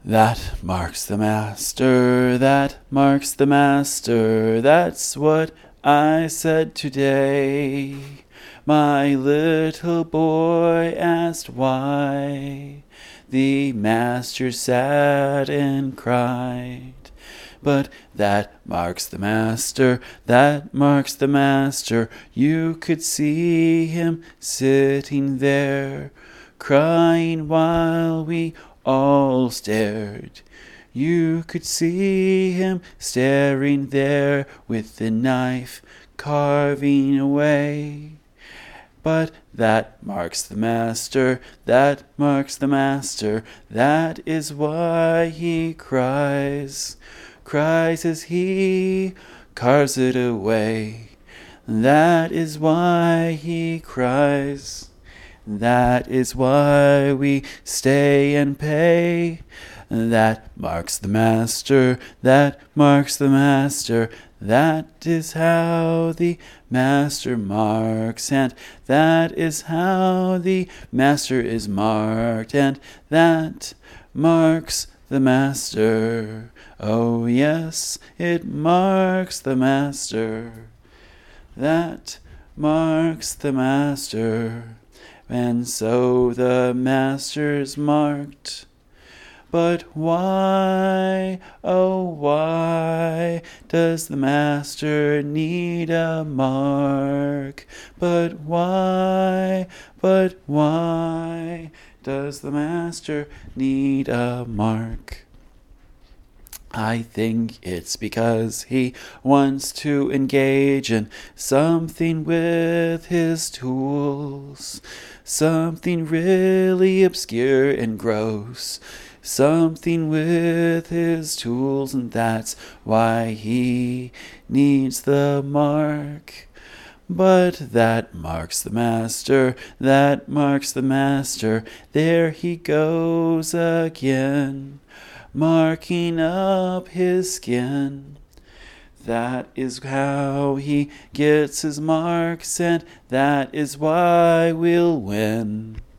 That marks the master, that marks the master, that's what I said today. My little boy asked why. The master sat and cried. But that marks the master, that marks the master. You could see him sitting there, crying while we all stared. You could see him staring there with the knife carving away. But that marks the master, that marks the master, that is why he cries as he carves it away. That is why he cries. That is why we stay and pay. That marks the master, that marks the master. That is how the master marks, and that is how the master is marked, and that marks the master. Oh yes, it marks the master. That marks the master. And so the master's marked. But why, oh why, does the master need a mark? But why does the master need a mark? I think it's because he wants to engage in something with his tools, something really obscure and gross, something with his tools, and that's why he needs the mark. But that marks the master, that marks the master, there he goes again, marking up his skin. That is how he gets his marks, and that is why we'll win.